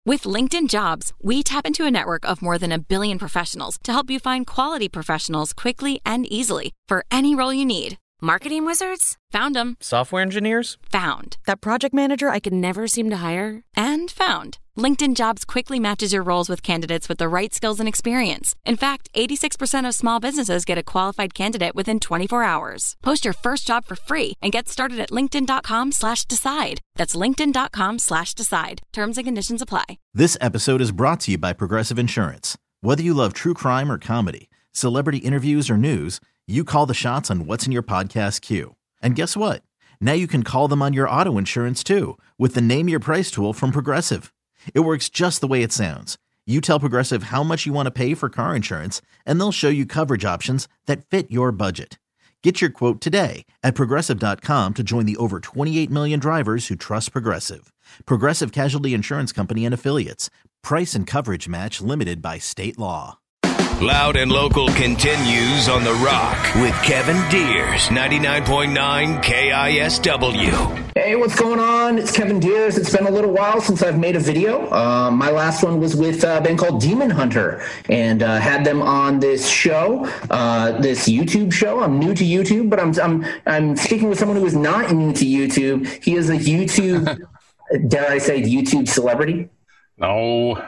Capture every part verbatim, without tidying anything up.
With LinkedIn Jobs, we tap into a network of more than a billion professionals to help you find quality professionals quickly and easily for any role you need. Marketing wizards? Found them. Software engineers? Found. That project manager I could never seem to hire? And found. LinkedIn Jobs quickly matches your roles with candidates with the right skills and experience. In fact, eighty-six percent of small businesses get a qualified candidate within twenty-four hours. Post your first job for free and get started at linkedin.com slash decide. That's linkedin.com slash decide. Terms and conditions apply. This episode is brought to you by Progressive Insurance. Whether you love true crime or comedy, celebrity interviews or news, you call the shots on what's in your podcast queue. And guess what? Now you can call them on your auto insurance too with the Name Your Price tool from Progressive. It works just the way it sounds. You tell Progressive how much you want to pay for car insurance, and they'll show you coverage options that fit your budget. Get your quote today at Progressive dot com to join the over twenty-eight million drivers who trust Progressive. Progressive Casualty Insurance Company and Affiliates. Price and coverage match limited by state law. Loud and Local continues on The Rock with Kevin Deers, ninety-nine point nine K I S W. Hey, what's going on? It's Kevin Deers. It's been a little while since I've made a video. Um, my last one was with a band called Demon Hunter, and uh, had them on this show, uh, this YouTube show. I'm new to YouTube, but I'm I'm I'm speaking with someone who is not new to YouTube. He is a YouTube, dare I say, YouTube celebrity? No.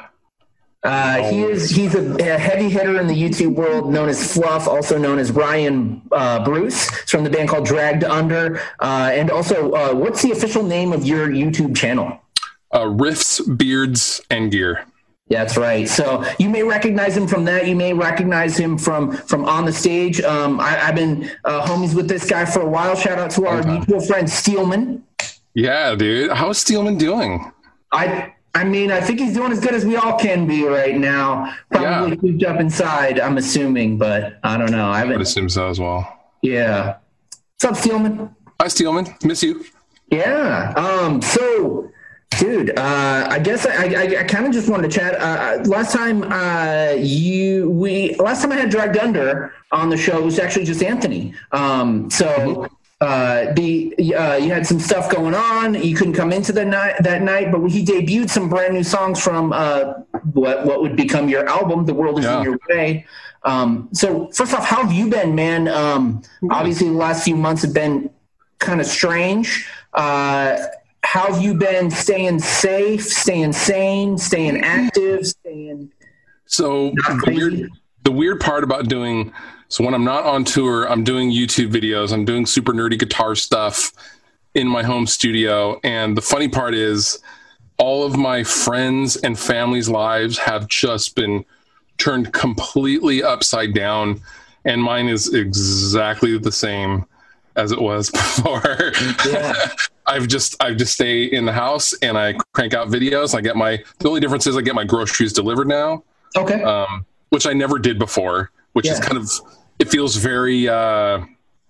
Uh, he is he's a, a heavy hitter in the YouTube world, known as Fluff, also known as Ryan uh, Bruce. He's from the band called Dragged Under. Uh, and also, uh, what's the official name of your YouTube channel? Uh, Riffs, Beards, and Gear. That's right. So you may recognize him from that. You may recognize him from from On the Stage. Um, I, I've been uh, homies with this guy for a while. Shout out to our okay. mutual friend Steelman. Yeah, dude. How's Steelman doing? I... I mean, I think he's doing as good as we all can be right now. Probably yeah. cooped up inside, I'm assuming, but I don't know. I, I would assume so as well. Yeah. What's up, Steelman? Hi, Steelman. Miss you. Yeah. Um. So, dude, uh, I guess I, I, I kind of just wanted to chat. Uh, last time uh, you we last time I had Dragged Under on the show was actually just Anthony. Um. So. Mm-hmm. Uh, the uh, you had some stuff going on. You couldn't come into the night that night, but he debuted some brand new songs from uh, what what would become your album, "The World Is yeah. in Your Way." Um, so, first off, how have you been, man? Um, obviously, the last few months have been kind of strange. Uh, how have you been staying safe, staying sane, staying active, staying? So the weird, the weird part about doing. So when I'm not on tour, I'm doing YouTube videos. I'm doing super nerdy guitar stuff in my home studio. And the funny part is all of my friends and family's lives have just been turned completely upside down. And mine is exactly the same as it was before. Yeah. I've just, I just stay in the house and I crank out videos. I get my, the only difference is I get my groceries delivered now. Okay. Um, which I never did before, which yeah. is kind of, it feels very, uh,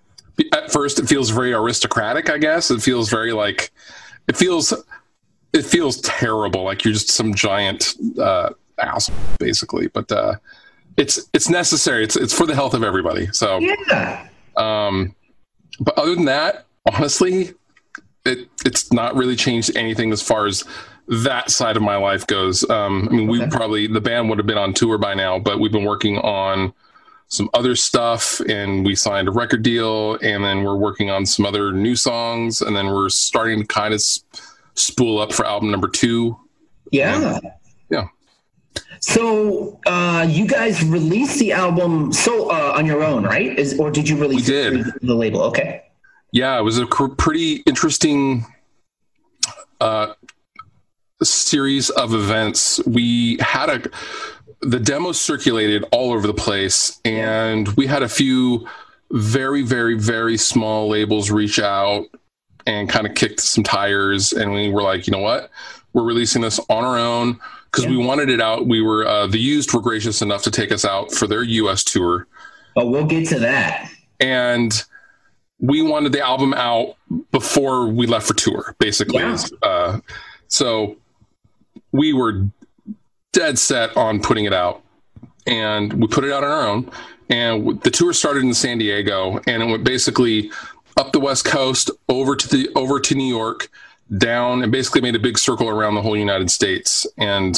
at first it feels very aristocratic, I guess. It feels very like, it feels, it feels terrible. Like you're just some giant, uh, ass basically, but, uh, it's, it's necessary. It's, it's for the health of everybody. So, yeah. um, but other than that, honestly, it, it's not really changed anything as far as that side of my life goes. Um, I mean, okay. we probably, the band would have been on tour by now, but we've been working on some other stuff and we signed a record deal and then we're working on some other new songs and then we're starting to kind of spool up for album number two. Yeah. Um, yeah. So uh, you guys released the album so uh, on your own, right? Is, or did you release we it did. through the label? Okay. Yeah, it was a cr- pretty interesting uh, series of events. We had a... The demo circulated all over the place and we had a few very, very, very small labels reach out and kind of kicked some tires. And we were like, you know what, we're releasing this on our own because yeah. we wanted it out. We were, uh, the Used were gracious enough to take us out for their U S tour. Oh, we'll get to that. And we wanted the album out before we left for tour, basically. Yeah. Uh, so we were dead set on putting it out, and we put it out on our own. And the tour started in San Diego, and it went basically up the West Coast over to the over to New York, down and basically made a big circle around the whole United States. And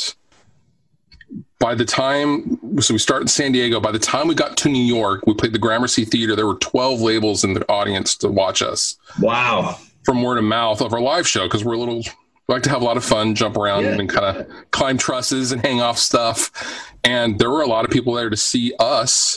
by the time, so we started in San Diego, by the time we got to New York, we played the Gramercy Theater. There were twelve labels in the audience to watch us. Wow. From word of mouth of our live show, because we're a little, we like to have a lot of fun, jump around yeah. and kind of climb trusses and hang off stuff. And there were a lot of people there to see us,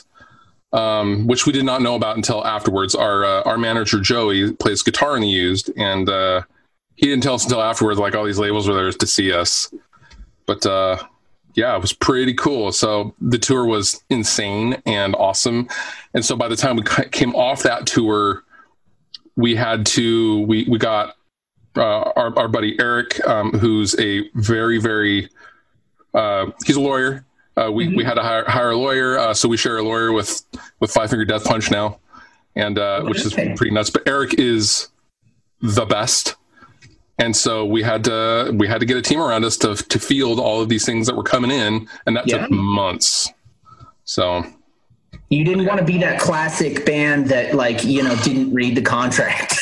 um, which we did not know about until afterwards. Our uh, our manager, Joey, plays guitar in The Used, and uh, he didn't tell us until afterwards, like all these labels were there to see us. But uh, yeah, it was pretty cool. So the tour was insane and awesome. And so by the time we came off that tour, we had to, we, we got uh, our, our buddy Eric, um, who's a very, very, uh, he's a lawyer. Uh, we, mm-hmm. we had to hire, hire a lawyer. Uh, so we share a lawyer with, with Five Finger Death Punch now. And, uh, okay. which is pretty nuts, but Eric is the best. And so we had to, we had to get a team around us to, to field all of these things that were coming in. And that yeah. took months. So you didn't want to be that classic band that, like, you know, didn't read the contract.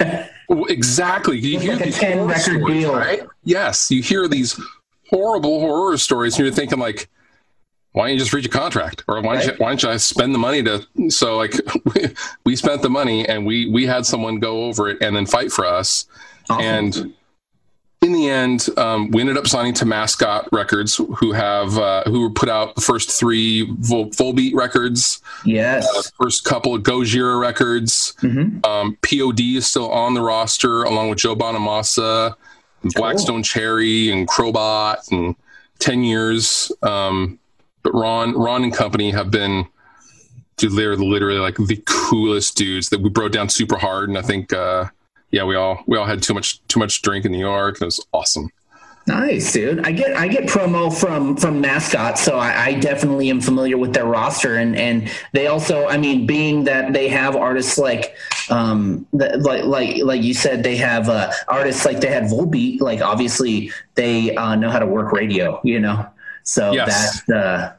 Exactly. You hear like these a ten record stories, deal, right? Yes, you hear these horrible horror stories, and you're thinking, like, why don't you just read your contract, or why don't right. you, why don't you spend the money to? So, like, we, we spent the money, and we we had someone go over it and then fight for us, awesome. And in the end, um, we ended up signing to Mascot Records, who have uh, who put out the first three Vol- Volbeat records. Yes, uh, first couple of Gojira records. Mm-hmm. Um, P O D is still on the roster, along with Joe Bonamassa, and cool. Blackstone Cherry, and Crowbot, and Ten Years. Um, but Ron, Ron and company have been, dude, they're literally like the coolest dudes. That we broke down super hard, and I think. Uh, Yeah, we all we all had too much too much drink in New York. It was awesome. Nice, dude. I get I get promo from from Mascot, so I, I definitely am familiar with their roster, and and they also, I mean, being that they have artists like um that, like like like you said, they have uh, artists like they had Volbeat. Like obviously they uh, know how to work radio, you know. So yes. that. Uh,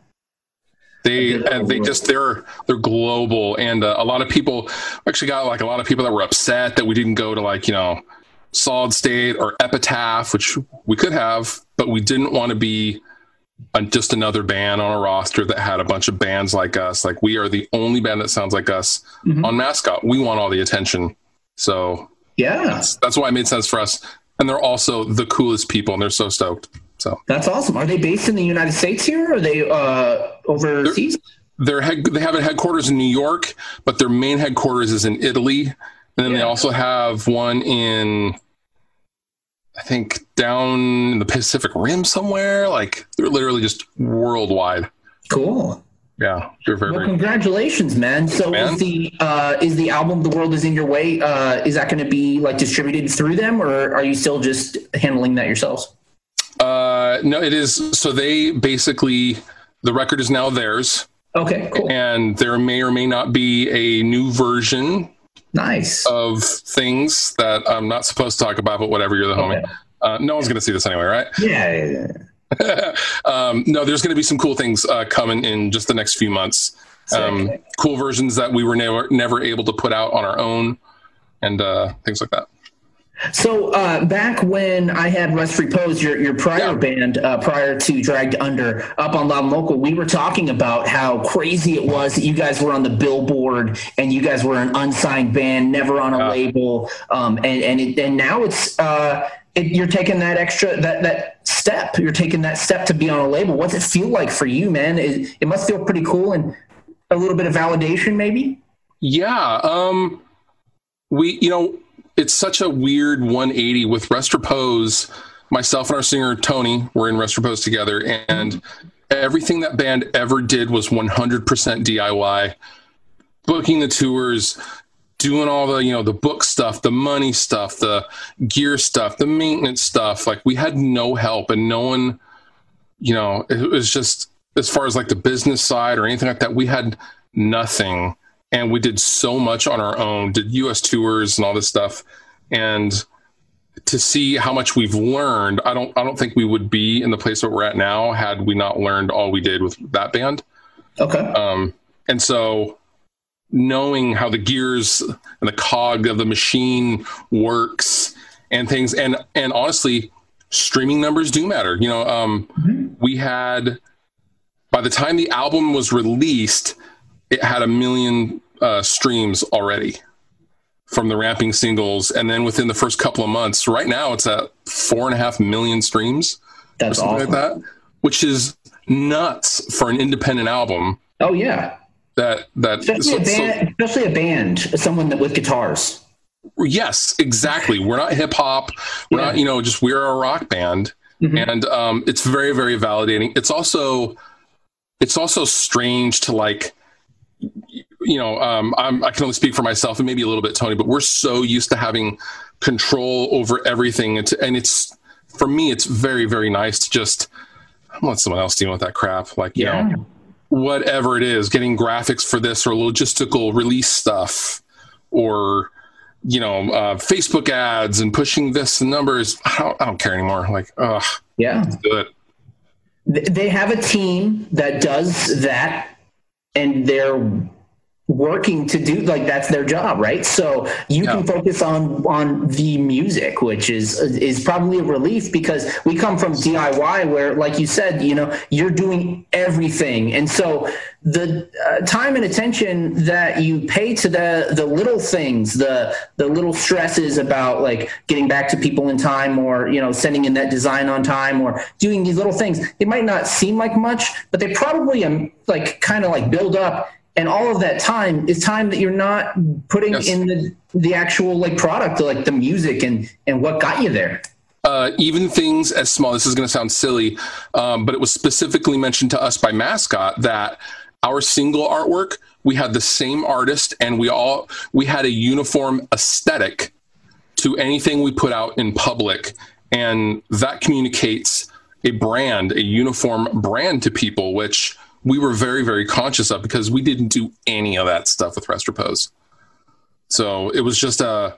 They and they just they're they're global, and uh, a lot of people actually got like a lot of people that were upset that we didn't go to, like, you know, Solid State or Epitaph, which we could have, but we didn't want to be a, just another band on a roster that had a bunch of bands like us. Like, we are the only band that sounds like us mm-hmm. on Mascot. We want all the attention, so yeah, that's, that's why it made sense for us. And they're also the coolest people, and they're so stoked. So that's awesome. Are they based in the United States here, or are they uh, overseas? They're, they're head, they have a headquarters in New York, but their main headquarters is in Italy. And then yeah. they also have one in, I think, down in the Pacific Rim somewhere. Like, they're literally just worldwide. Cool. Yeah. They're very, well, very congratulations, man. So man. is the uh, is the album "The World Is in Your Way"? Uh, is that going to be like distributed through them, or are you still just handling that yourselves? Uh, no, it is. So they basically, the record is now theirs. Okay, cool. And there may or may not be a new version. Nice. Of things that I'm not supposed to talk about, but whatever, you're the homie. Okay. Uh, no one's going to see this anyway, right? Yeah. yeah, yeah. um, no, there's going to be some cool things uh, coming in just the next few months. Um, cool versions that we were never, never able to put out on our own, and uh, things like that. So uh, back when I had Rest Repose, your your prior yeah. band, uh, prior to Dragged Under, up on Loud and Local, we were talking about how crazy it was that you guys were on the Billboard and you guys were an unsigned band, never on a yeah. label, um, and and it, and now it's uh, it, you're taking that extra that that step. You're taking that step to be on a label. What's it feel like for you, man? It, it must feel pretty cool and a little bit of validation, maybe. Yeah, um, we you know. It's such a weird one eighty with Rest Repose. Myself and our singer Tony were in Rest Repose together, and everything that band ever did was one hundred percent D I Y. Booking the tours, doing all the, you know, the book stuff, the money stuff, the gear stuff, the maintenance stuff. Like, we had no help, and no one, you know, it was just, as far as like the business side or anything like that, we had nothing. And we did so much on our own, did U S tours and all this stuff. And to see how much we've learned, I don't I don't think we would be in the place that we're at now had we not learned all we did with that band. Okay. Um, and so knowing how the gears and the cog of the machine works, and things. And, and honestly, streaming numbers do matter. You know, um, mm-hmm. we had, by the time the album was released, it had a million uh, streams already from the ramping singles. And then within the first couple of months, right now it's at four and a half million streams. That's or something awesome. like that, which is nuts for an independent album. Oh yeah. That, that, especially, so, a band, so, especially a band, someone that with guitars. Yes, exactly. We're not hip hop. We're yeah. not, you know, just, we're a rock band. Mm-hmm. And um, it's very, very validating. It's also, it's also strange to like, you know, um, I'm, I can only speak for myself and maybe a little bit Tony, but we're so used to having control over everything. It's, and it's, for me, it's very, very nice to just let someone else deal with that crap. Like, you yeah. know, whatever it is, getting graphics for this or logistical release stuff or, you know, uh, Facebook ads and pushing this and numbers. I don't, I don't care anymore. Like, ugh. Yeah. Let's do it. They have a team that does that, and they're working to do, like, that's their job, right? So you yeah. can focus on on the music, which is is probably a relief, because we come from D I Y where, like you said, you know, you're doing everything. And so the uh, time and attention that you pay to the the little things, the the little stresses about like getting back to people in time, or, you know, sending in that design on time, or doing these little things, it might not seem like much, but they probably um, like kind of like build up. And all of that time is time that you're not putting yes. in the, the actual like product, like the music and, and what got you there. Uh, even things as small, this is going to sound silly, um, but it was specifically mentioned to us by Mascot that our single artwork, we had the same artist and we all, we had a uniform aesthetic to anything we put out in public. And that communicates a brand, a uniform brand to people, which we were very, very conscious of, because we didn't do any of that stuff with Rest Repose. So it was just a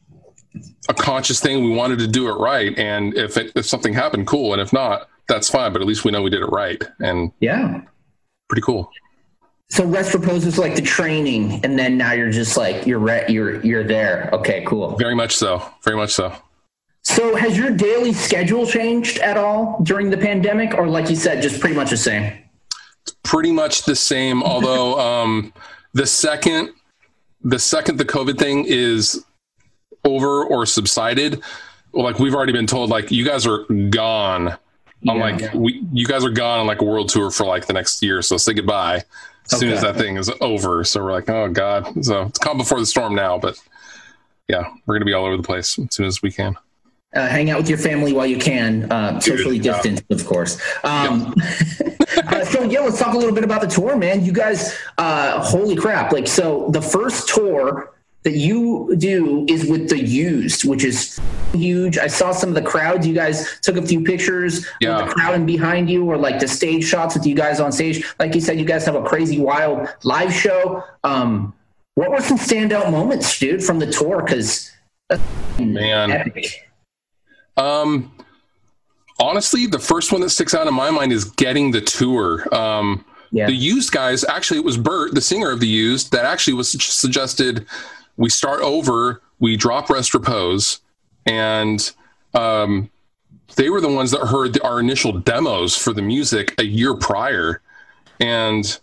a conscious thing. We wanted to do it right. And if it, if something happened, cool. And if not, that's fine. But at least we know we did it right. And yeah, pretty cool. So Rest Repose is like the training, and then now you're just like, you're re- you're you're there. Okay, cool. Very much so. Very much so. So has your daily schedule changed at all during the pandemic, or like you said, just pretty much the same? Pretty much the same, although um, the second the second the COVID thing is over or subsided, like we've already been told, like, you guys are gone. Yeah, I'm like, yeah. we you guys are gone on like a world tour for like the next year, so say goodbye as okay. soon as that thing is over. So we're like, oh God. So it's calm before the storm now, but yeah, we're gonna be all over the place as soon as we can. Uh, hang out with your family while you can, uh, socially Dude, distanced, yeah. of course. Um, yeah. uh, so yeah, let's talk a little bit about the tour, man. You guys, uh, holy crap. Like, so the first tour that you do is with The Used, which is huge. I saw some of the crowds. You guys took a few pictures yeah. with the crowd and behind you, or like the stage shots with you guys on stage. Like you said, you guys have a crazy, wild live show. Um, what were some standout moments, dude, from the tour? Cause that's man. Epic. Um, honestly, the first one that sticks out in my mind is getting the tour. Um, yeah. The Used guys, actually, it was Bert, the singer of The Used, that actually was suggested we start over, we drop Rest Repose, and um, they were the ones that heard the, our initial demos for the music a year prior, and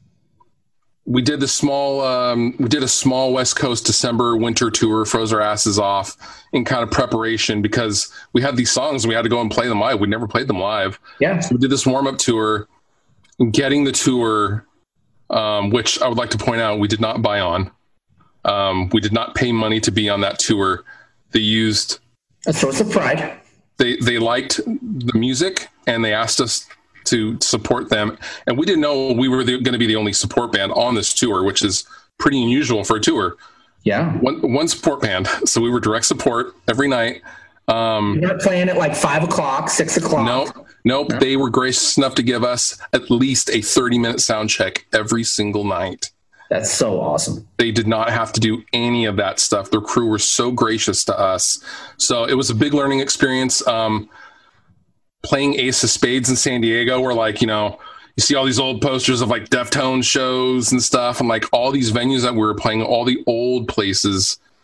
we did the small, um, we did a small West Coast December winter tour, froze our asses off in kind of preparation, because we had these songs and we had to go and play them live. We'd never played them live. Yeah. So we did this warm up tour, getting the tour, um, which I would like to point out, we did not buy on. Um, we did not pay money to be on that tour. They used a source of pride. They, they liked the music and they asked us to support them, and we didn't know we were going to be the only support band on this tour, which is pretty unusual for a tour. Yeah, one one support band, so we were direct support every night. Um, you weren't playing at like five o'clock, six o'clock. Nope, nope. No. They were gracious enough to give us at least a thirty minute sound check every single night. That's so awesome. They did not have to do any of that stuff. Their crew were so gracious to us, so it was a big learning experience. Um, playing Ace of Spades in San Diego, where, like, you know, you see all these old posters of like Deftones shows and stuff, and like all these venues that we were playing, all the old places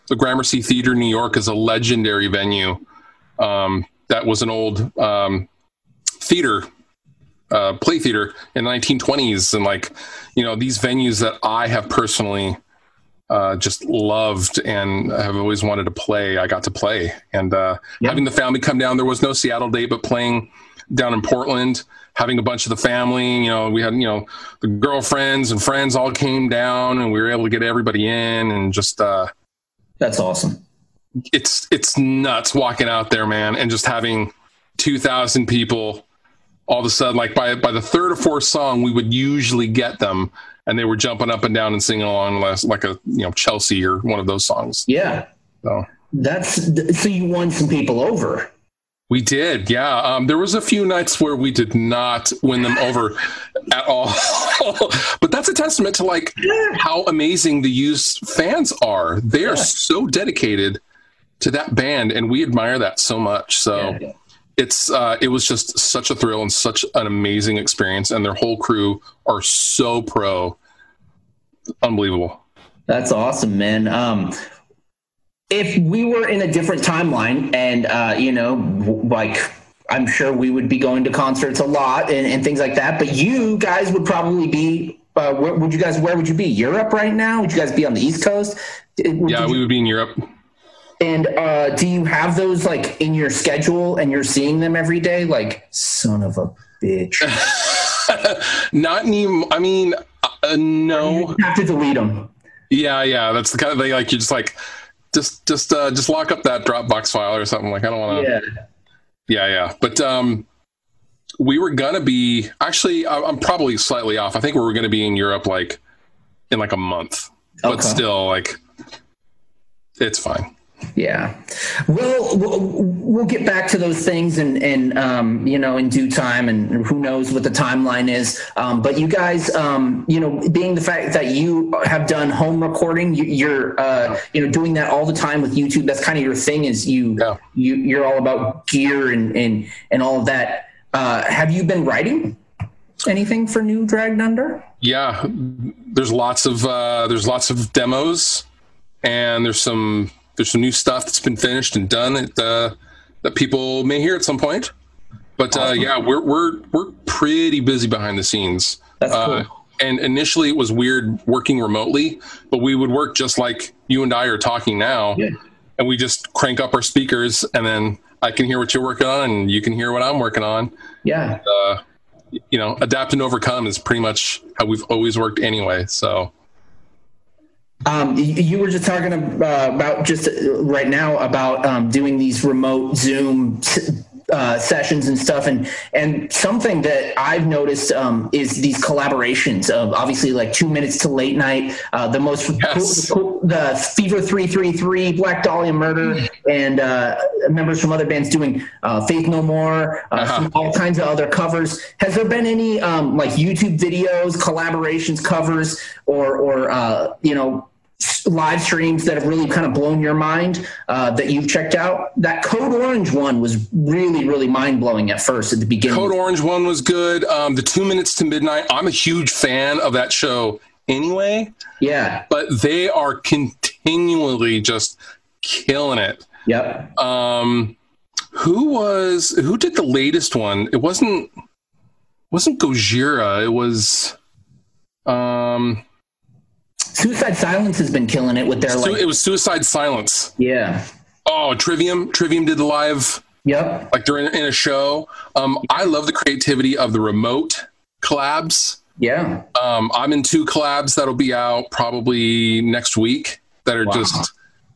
the Gramercy Theater in New York is a legendary venue. Um, that was an old um, theater, uh, play theater in the nineteen twenties. And like, you know, these venues that I have personally uh, just loved and have always wanted to play, I got to play. And uh, yep. having the family come down, there was no Seattle date, but playing down in Portland, having a bunch of the family, you know, we had, you know, the girlfriends and friends all came down and we were able to get everybody in and just, uh, that's awesome. It's, it's nuts walking out there, man. And just having two thousand people all of a sudden, like by, by the third or fourth song, we would usually get them and they were jumping up and down and singing along like a, you know, Chelsea or one of those songs. Yeah. So that's, so you won some people over. We did, yeah. Um, there was a few nights where we did not win them over at all. But that's a testament to like how amazing the used fans are. They are yeah. so dedicated to that band, and we admire that so much. So yeah. it's uh, it was just such a thrill and such an amazing experience. And their whole crew are so pro, unbelievable. That's awesome, man. Um, If we were in a different timeline and, uh, you know, like, I'm sure we would be going to concerts a lot and, and things like that, but you guys would probably be, uh, where would you guys, where would you be? Europe right now? Would you guys be on the East Coast? Would yeah, you, we would be in Europe. And uh, do you have those like in your schedule and you're seeing them every day? Like, son of a bitch. Not any, I mean, uh, no. You have to delete them. Yeah, yeah. That's the kind of thing, like, you're just like, Just, just, uh, just lock up that Dropbox file or something. Like, I don't want to. Yeah. Yeah, yeah. But um, we were gonna be actually. I, I'm probably slightly off. I think we were gonna be in Europe like in like a month. But okay. still, like, it's fine. Yeah. Well, we'll, we'll get back to those things and, and um, you know, in due time, and who knows what the timeline is. Um, but you guys, um, you know, being the fact that you have done home recording, you, you're, uh, you know, doing that all the time with YouTube. That's kind of your thing is you, yeah. you, you're all about gear and, and, and all of that. Uh, have you been writing anything for New Dragged Under? Yeah, there's lots of, uh, there's lots of demos and there's some, There's some new stuff that's been finished and done that, uh, that people may hear at some point. But uh, awesome. yeah, we're we're we're pretty busy behind the scenes. That's cool. Uh, and initially, it was weird working remotely, but we would work just like you and I are talking now, yeah. and we just crank up our speakers, and then I can hear what you're working on, and you can hear what I'm working on. Yeah. And, uh, you know, adapt and overcome is pretty much how we've always worked anyway. So. Um, you were just talking uh, about just right now about um, doing these remote Zoom uh, sessions and stuff. And, and something that I've noticed um, is these collaborations of obviously like Two Minutes to Late Night, uh, the most, yes. cool, the Fever three three three, Black Dahlia Murder, and uh, members from other bands doing uh, Faith No More, uh, uh-huh. some, all kinds of other covers. Has there been any um, like YouTube videos, collaborations, covers, or, or uh, you know, live streams that have really kind of blown your mind uh, that you've checked out? That Code Orange one was really, really mind blowing at first at the beginning. Code Orange one was good. Um, the Two Minutes to Midnight. I'm a huge fan of that show anyway. Yeah. But they are continually just killing it. Yep. Um, who was, who did the latest one? It wasn't, wasn't Gojira. It was, um, Suicide Silence has been killing it with their like. It was Suicide Silence. Yeah. Oh, Trivium. Trivium did the live. Yep. Like they're in, in a show. Um, I love the creativity of the remote collabs. Yeah. Um, I'm in two collabs that'll be out probably next week that are wow. just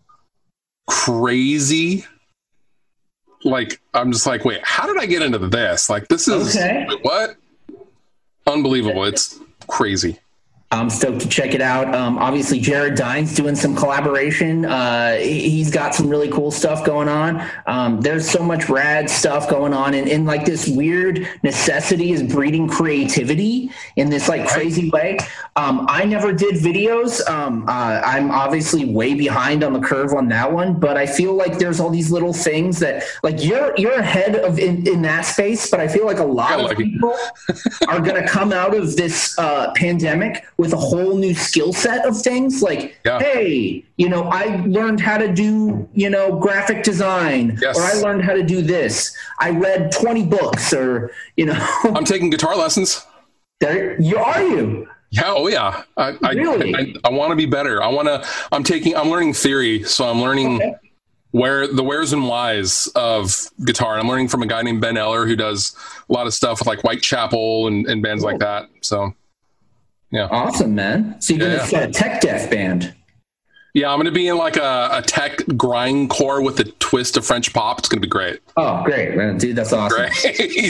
crazy. Like, I'm just like, wait, how did I get into this? Like, this is okay. wait, what? Unbelievable. It's crazy. I'm stoked to check it out. Um, obviously, Jared Dines doing some collaboration. Uh, he's got some really cool stuff going on. Um, there's so much rad stuff going on. And, and like this weird necessity is breeding creativity in this like crazy way. Um, I never did videos. Um, uh, I'm obviously way behind on the curve on that one, but I feel like there's all these little things that like you're, you're ahead of in, in that space, but I feel like a lot of people are going to come out of this uh, pandemic with a whole new skill set of things. Like, yeah. hey, you know, I learned how to do, you know, graphic design, yes. or I learned how to do this. I read twenty books, or, you know. I'm taking guitar lessons. There you are you. Yeah. Oh yeah. I, really? I, I, I want to be better. I want to, I'm taking, I'm learning theory. So I'm learning okay. where the wheres and whys of guitar. I'm learning from a guy named Ben Eller who does a lot of stuff with like Whitechapel and, and bands cool. like that. So yeah. Awesome, man. So you're going to yeah. start a tech death band. Yeah. I'm going to be in like a, a tech grindcore with a twist of French pop. It's going to be great. Oh, great, man. Dude, that's awesome. Great.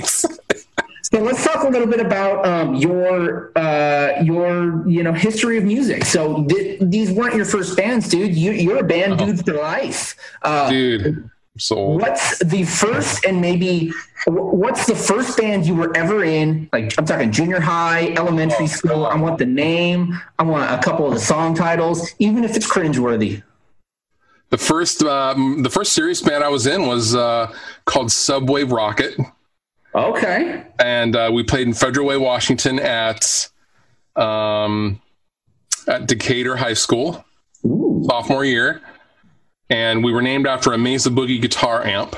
So let's talk a little bit about um, your uh, your you know history of music. So th- these weren't your first bands, dude. You, you're a band uh-huh. dude for life, uh, dude. So what's the first and maybe what's the first band you were ever in? Like I'm talking junior high, elementary oh, school. God. I want the name. I want a couple of the song titles, even if it's cringeworthy. The first um, the first serious band I was in was uh, called Subwave Rocket. Okay. And uh, we played in Federal Way, Washington at um, at Decatur High School, Ooh. sophomore year. And we were named after a Mesa Boogie guitar amp.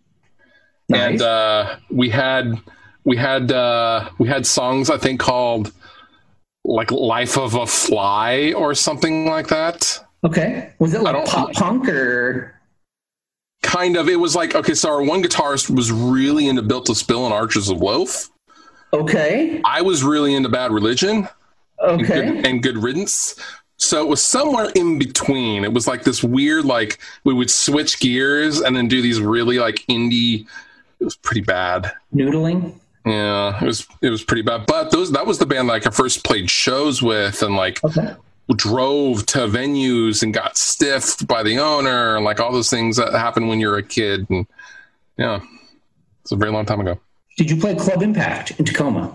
Nice. And uh, we had we had uh, we had songs I think called like Life of a Fly or something like that. Okay. Was it like pop punk or? Kind of. It was like, okay, so our one guitarist was really into Built to Spill and Archers of Loaf. Okay. I was really into Bad Religion. Okay. And Good, and Good Riddance. So it was somewhere in between. It was like this weird, like we would switch gears and then do these really like indie. It was pretty bad. Noodling. Yeah, it was, it was pretty bad. But those, that was the band like I first played shows with and like, okay. drove to venues and got stiffed by the owner and like all those things that happen when you're a kid. And yeah, it's a very long time ago. Did you play Club Impact in Tacoma?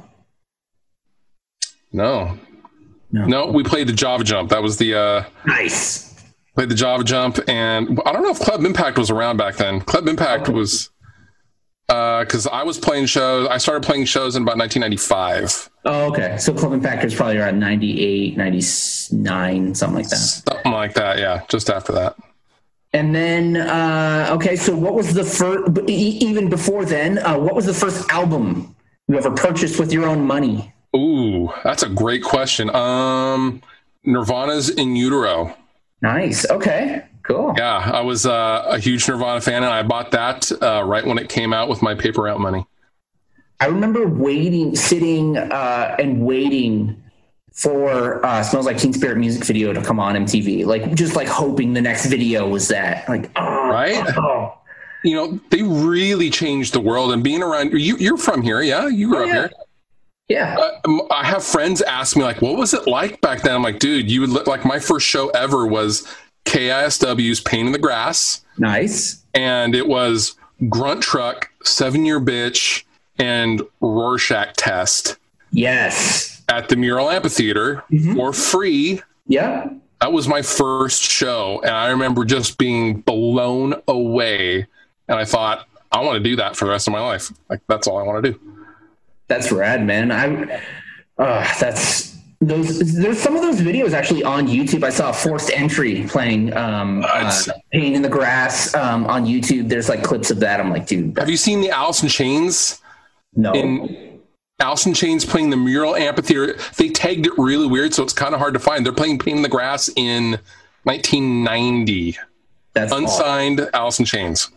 No, no, no we played the Java Jump. That was the, uh, nice. Played the Java Jump. And I don't know if Club Impact was around back then. Club Impact okay. was, uh, cause I was playing shows. I started playing shows in about nineteen ninety-five. Oh, okay. So Club Impact was probably around ninety-eight, ninety-nine, something like that. Something like that. Yeah. Just after that. And then, uh, okay. So what was the first, even before then, uh, what was the first album you ever purchased with your own money? Ooh, that's a great question. Um, Nirvana's In Utero. Nice. Okay. Cool. Yeah, I was uh, a huge Nirvana fan, and I bought that uh, right when it came out with my paper route money. I remember waiting, sitting uh, and waiting for uh, Smells Like Teen Spirit music video to come on M T V. Like, just like hoping the next video was that. Like, oh, right? Oh. You know, they really changed the world. And being around, you, you're from here, yeah? You grew oh, up yeah. here. Yeah. Uh, I have friends ask me, like, what was it like back then? I'm like, dude, you would look like my first show ever was K I S W's Pain in the Grass. Nice. And it was Grunt Truck, Seven Year Bitch, and Rorschach Test. Yes. At the Mural Amphitheater mm-hmm. for free. Yeah. That was my first show. And I remember just being blown away. And I thought, I want to do that for the rest of my life. Like, that's all I want to do. That's rad, man. I, uh, that's, Those there's some of those videos actually on YouTube. I saw Forced Entry playing um, uh, Pain in the Grass um, on YouTube. There's like clips of that. I'm like, dude. Have you seen the Alice in Chains? No. In Alice in Chains playing the Mural Amphitheater. They tagged it really weird, so it's kind of hard to find. They're playing Pain in the Grass in nineteen ninety. That's unsigned awesome. Alice in Chains.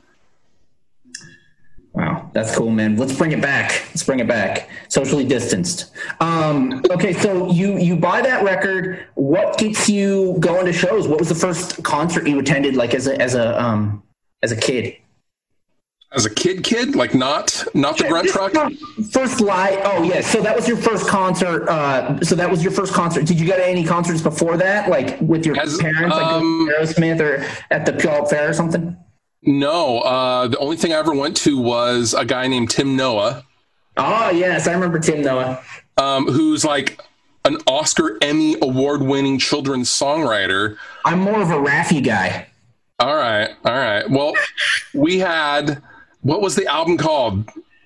Wow, that's cool, man. Let's bring it back. Let's bring it back. Socially distanced. Um, okay, so you you buy that record. What gets you going to shows? What was the first concert you attended, like as a as a um as a kid? As a kid, kid, like not not the Grunt Truck. First live. Oh yeah, so that was your first concert. Uh, so that was your first concert. Did you go to any concerts before that, like with your as, parents, like um, Aerosmith or at the Puyallup Fair or something? No, uh, the only thing I ever went to was a guy named Tim Noah. Oh, yes, I remember Tim Noah. Um, who's like an Oscar, Emmy award-winning children's songwriter. I'm more of a Raffi guy. All right, all right. Well, we had, what was the album called?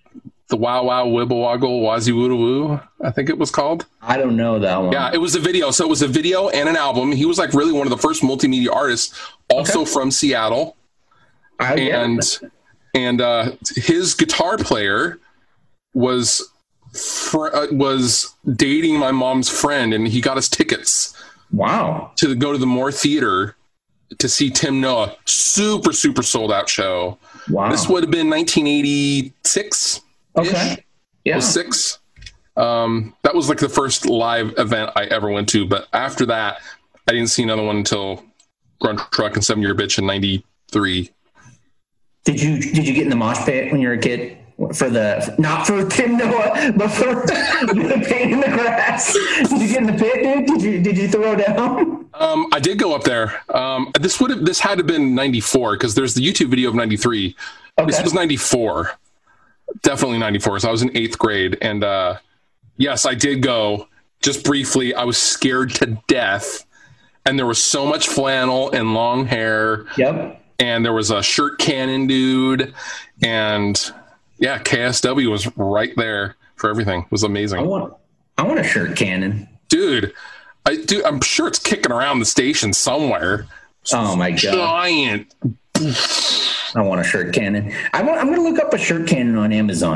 the Wow Wow Wibble Woggle Wazzy Woo Woo, I think it was called. I don't know that one. Yeah, it was a video. So it was a video and an album. He was like really one of the first multimedia artists, also okay. from Seattle. I, and yeah. and uh, his guitar player was fr- uh, was dating my mom's friend, and he got us tickets. Wow. To go to the Moore Theater to see Tim Noah. Super, super sold out show. Wow. This would have been nineteen eighty-six. Okay. Yeah. six. Um, that was like the first live event I ever went to. But after that, I didn't see another one until Grunt Truck and Seven Year Bitch in ninety-three. Did you did you get in the mosh pit when you were a kid? For the not for Tim Noah, but for the pain in the grass. Did you get in the pit, dude? Did you did you throw down? Um, I did go up there. Um, this would have this had to have been ninety-four because there's the YouTube video of ninety-three. Okay. This was ninety-four. Definitely ninety-four. So I was in eighth grade. And uh, yes, I did go just briefly. I was scared to death. And there was so much flannel and long hair. Yep. And there was a shirt cannon dude. And yeah, K S W was right there for everything. It was amazing. I want, I want a shirt cannon. Dude, I do. I'm sure it's kicking around the station somewhere. Oh my God. Giant. I want a shirt cannon. I want, I'm going to look up a shirt cannon on Amazon.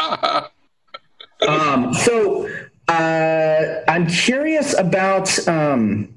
um, so uh, I'm curious about. Um,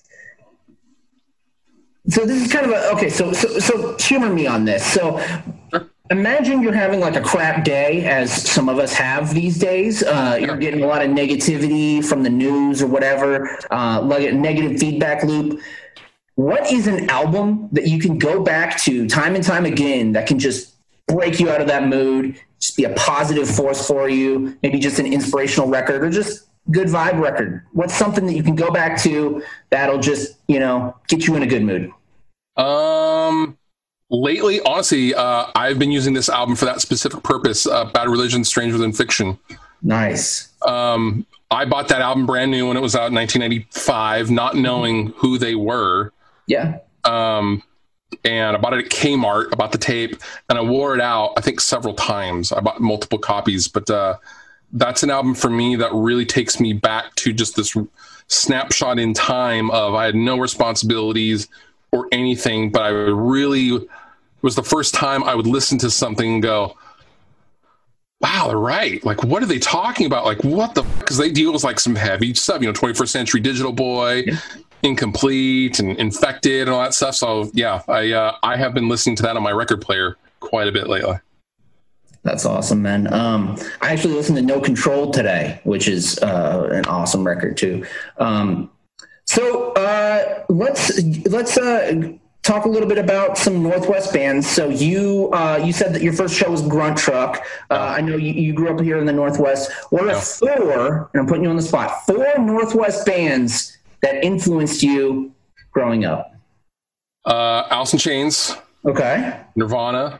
so this is kind of a okay. So so so humor me on this. So. Imagine you're having like a crap day, as some of us have these days. Uh, you're getting a lot of negativity from the news or whatever, uh, like a negative feedback loop. What is an album that you can go back to time and time again that can just break you out of that mood, just be a positive force for you, maybe just an inspirational record or just good vibe record? What's something that you can go back to that'll just, you know, get you in a good mood? Um... Lately, honestly, uh, I've been using this album for that specific purpose, uh, Bad Religion, Stranger Than Fiction. Nice. Um, I bought that album brand new when it was out in nineteen ninety-five, not knowing who they were. Yeah. Um, and I bought it at Kmart, I bought the tape, and I wore it out, I think, several times. I bought multiple copies, but uh, that's an album for me that really takes me back to just this snapshot in time of I had no responsibilities or anything, but I really... It was the first time I would listen to something and go, wow, they're right. Like, what are they talking about? Like, what the, because they deal with like some heavy stuff, you know, twenty-first Century Digital Boy, yeah. Incomplete and Infected and all that stuff. So yeah, I, uh, I have been listening to that on my record player quite a bit lately. That's awesome, man. Um, I actually listened to No Control today, which is uh, an awesome record too. Um, so uh, let's, let's, uh, talk a little bit about some Northwest bands. So you uh, you said that your first show was Grunt Truck. Uh, I know you, you grew up here in the Northwest. What are yeah. four, and I'm putting you on the spot, four Northwest bands that influenced you growing up? Uh, Alice in Chains. Okay. Nirvana.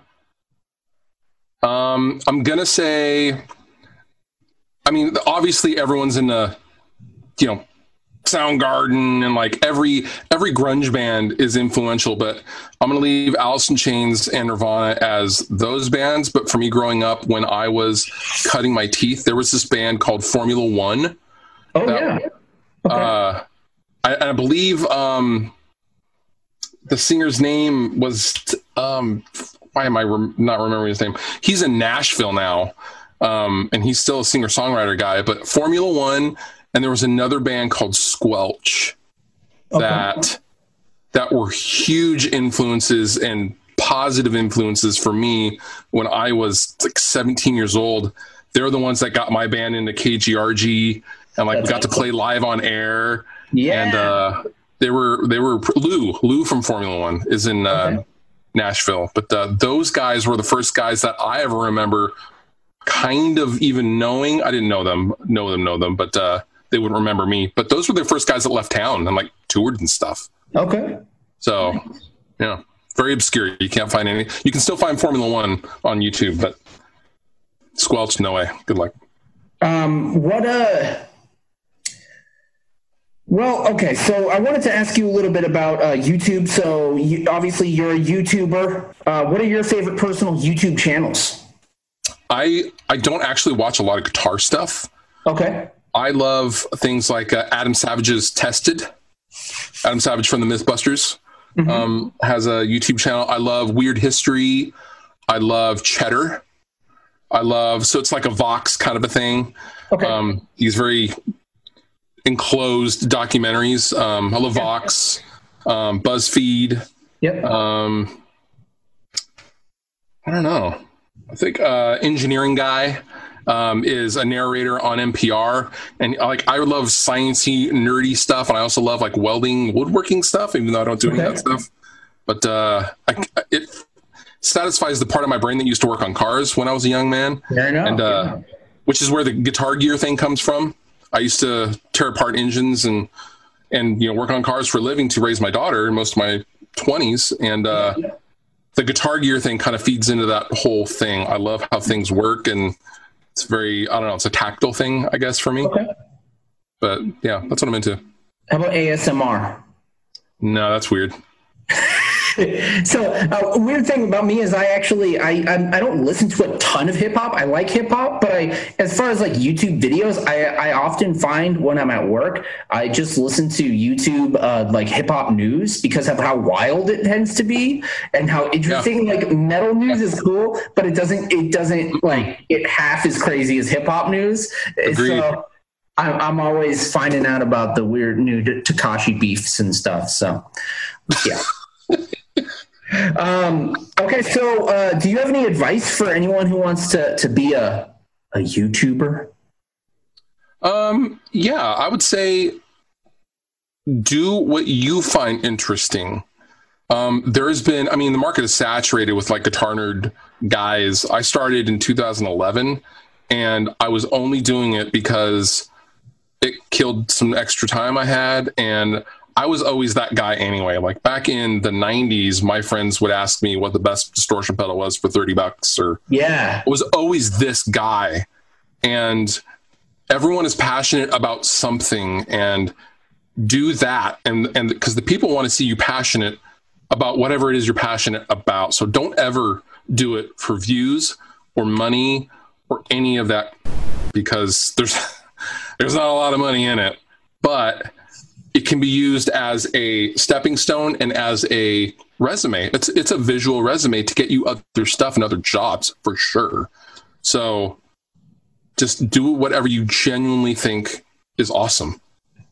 Um, I'm going to say, I mean, obviously everyone's in the, you know, Soundgarden and like every every grunge band is influential, but I'm gonna leave Alice in Chains and Nirvana as those bands. But for me growing up, when I was cutting my teeth, there was this band called Formula One. Oh that, yeah. Okay. Uh, I, I believe um, the singer's name was um, why am I rem- not remembering his name? He's in Nashville now, um, and he's still a singer-songwriter guy. But Formula One. And there was another band called Squelch that okay. that were huge influences and positive influences for me when I was like seventeen years old. They're the ones that got my band into K G R G and like That's we got awesome. to play live on air. Yeah. And uh, they were they were Lou Lou from Formula One is in uh, okay. Nashville. But uh, those guys were the first guys that I ever remember kind of even knowing. I didn't know them, know them, know them, but uh, they wouldn't remember me. But those were the first guys that left town and like toured and stuff. Okay. So, yeah, very obscure. You can't find any. You can still find Formula One on YouTube, but Squelch, no way. Good luck. Um, what uh Well, okay. So I wanted to ask you a little bit about uh, YouTube. So you, obviously you're a YouTuber. Uh, what are your favorite personal YouTube channels? I I don't actually watch a lot of guitar stuff. Okay. I love things like uh, Adam Savage's Tested. Adam Savage from the Mythbusters mm-hmm. um, has a YouTube channel. I love Weird History. I love Cheddar. I love, so it's like a Vox kind of a thing. Okay. Um, these very enclosed documentaries. Um, I love yeah. Vox, um, BuzzFeed. Yep. Um, I don't know. I think uh, Engineering Guy um, is a narrator on N P R, and like I love sciencey, nerdy stuff, and I also love like welding, woodworking stuff, even though I don't do okay. any of that stuff. But uh, I, it satisfies the part of my brain that used to work on cars when I was a young man, Fair enough. and uh, yeah. which is where the Guitar Gear thing comes from. I used to tear apart engines and and you know work on cars for a living to raise my daughter in most of my twenties, and uh, yeah. the Guitar Gear thing kind of feeds into that whole thing. I love how things work, and it's very, I don't know, it's a tactile thing, I guess, for me. Okay. But yeah, that's what I'm into. How about A S M R? No, that's weird. So uh, a weird thing about me is I actually, I, I I don't listen to a ton of hip hop. I like hip hop, but I, as far as like YouTube videos, I, I often find when I'm at work, I just listen to YouTube uh, like hip hop news because of how wild it tends to be and how interesting. Yeah. Like metal news is cool, but it doesn't it doesn't like it half as crazy as hip hop news. Agreed. So I'm, I'm always finding out about the weird new Tekashi beefs and stuff. So yeah. Um, okay, so uh, do you have any advice for anyone who wants to, to be a, a YouTuber? Um, yeah, I would say do what you find interesting. Um, there's been, I mean, the market is saturated with like guitar nerd guys. I started in two thousand eleven, and I was only doing it because it killed some extra time I had, and I was always that guy anyway. Like back in the nineties, my friends would ask me what the best distortion pedal was for thirty bucks, or yeah, it was always this guy. And everyone is passionate about something, and do that. And, and because the people want to see you passionate about whatever it is you're passionate about. So don't ever do it for views or money or any of that, because there's, there's not a lot of money in it, but it can be used as a stepping stone and as a resume. It's it's a visual resume to get you other stuff and other jobs for sure. So just do whatever you genuinely think is awesome.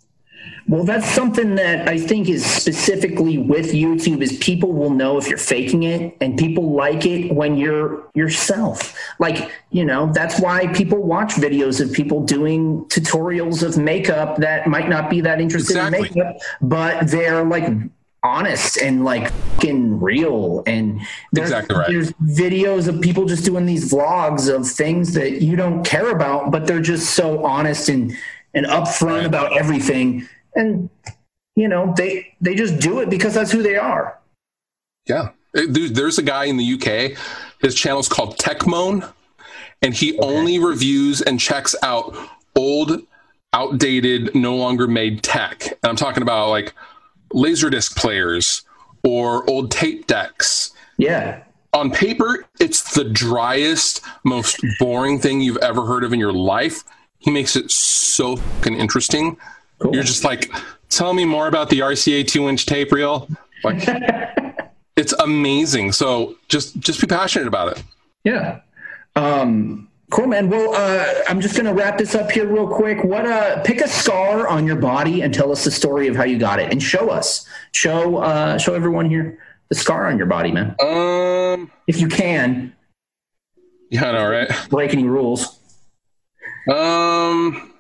Well, that's something that I think is specifically with YouTube is people will know if you're faking it, and people like it when you're yourself. Like, you know, that's why people watch videos of people doing tutorials of makeup that might not be that interested exactly. in makeup, but they're like honest and like fucking real. And there's, exactly right. there's videos of people just doing these vlogs of things that you don't care about, but they're just so honest and, and upfront right. about everything. And, you know, they they just do it because that's who they are. Yeah. There's a guy in the U K. His channel's called Techmoan, and he okay. only reviews and checks out old, outdated, no longer made tech. And I'm talking about like Laserdisc players or old tape decks. Yeah. On paper, it's the driest, most boring thing you've ever heard of in your life. He makes it so fucking interesting. Cool. You're just like, tell me more about the R C A two-inch tape reel. Like, it's amazing. So just just be passionate about it. Yeah. Um, cool, man. Well, uh, I'm just going to wrap this up here real quick. What? Uh, pick a scar on your body and tell us the story of how you got it, and show us, show uh, show everyone here the scar on your body, man. Um, if you can. Yeah, I know, right? Break any rules. Um.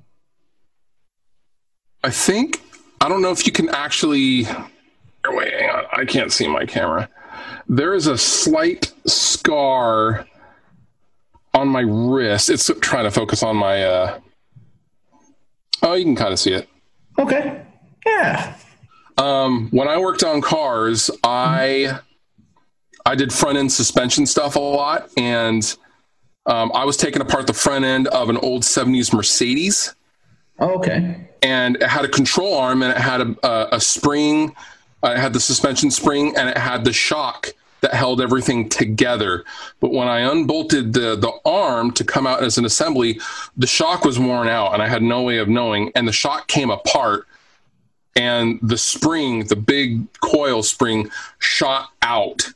I think, I don't know if you can actually, oh, wait, hang on. I can't see my camera. There is a slight scar on my wrist. It's trying to focus on my, uh, oh, you can kind of see it. Okay. Yeah. Um, when I worked on cars, I, I did front end suspension stuff a lot. And um, I was taking apart the front end of an old seventies Mercedes. Oh, okay. And it had a control arm, and it had a, a, a spring. Uh, it had the suspension spring, and it had the shock that held everything together. But when I unbolted the the arm to come out as an assembly, the shock was worn out and I had no way of knowing. And the shock came apart and the spring, the big coil spring, shot out.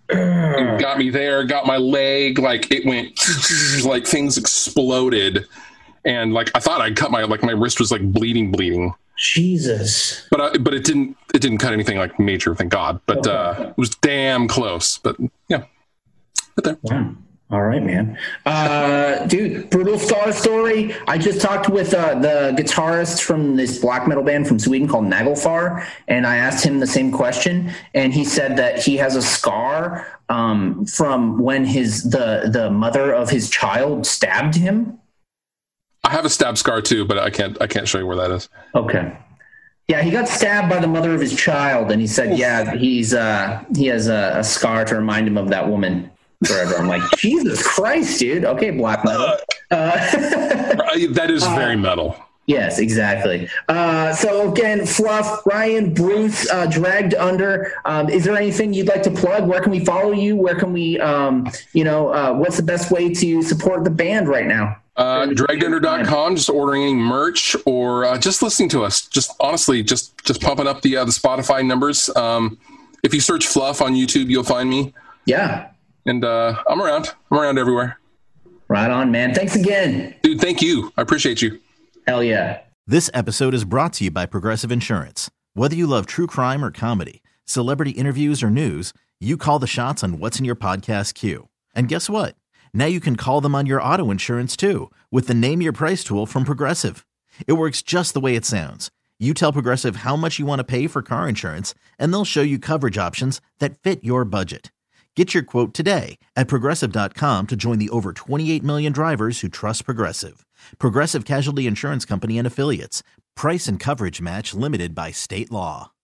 It got me there, got my leg, like it went, like things exploded. And like, I thought I'd cut my, like my wrist was like bleeding, bleeding. Jesus. But I, but it didn't it didn't cut anything like major, thank God. But okay. uh, it was damn close. But yeah, but there. Wow. All right, man. Uh, dude, brutal star story. I just talked with uh, the guitarist from this black metal band from Sweden called Nagelfar, and I asked him the same question, and he said that he has a scar um, from when his the the mother of his child stabbed him. I have a stab scar too, but I can't I can't show you where that is. Okay. Yeah, he got stabbed by the mother of his child, and he said, yeah, he's uh, he has a, a scar to remind him of that woman forever. I'm like, Jesus Christ, dude. Okay, black metal. Uh, that is very metal. Yes, exactly. Uh, so again, Fluff, Ryan, Bruce, uh, Dragged Under. Um, is there anything you'd like to plug? Where can we follow you? Where can we, um, you know, uh, what's the best way to support the band right now? Uh, dragged under dot com, just ordering any merch or uh, just listening to us. Just honestly, just just pumping up the uh, the Spotify numbers. Um, if you search Fluff on YouTube, you'll find me. Yeah. And uh, I'm around. I'm around everywhere. Right on, man. Thanks again. Dude, thank you. I appreciate you. Hell yeah. This episode is brought to you by Progressive Insurance. Whether you love true crime or comedy, celebrity interviews or news, you call the shots on what's in your podcast queue. And guess what? Now you can call them on your auto insurance too with the Name Your Price tool from Progressive. It works just the way it sounds. You tell Progressive how much you want to pay for car insurance, and they'll show you coverage options that fit your budget. Get your quote today at Progressive dot com to join the over twenty-eight million drivers who trust Progressive. Progressive Casualty Insurance Company and Affiliates. Price and coverage match limited by state law.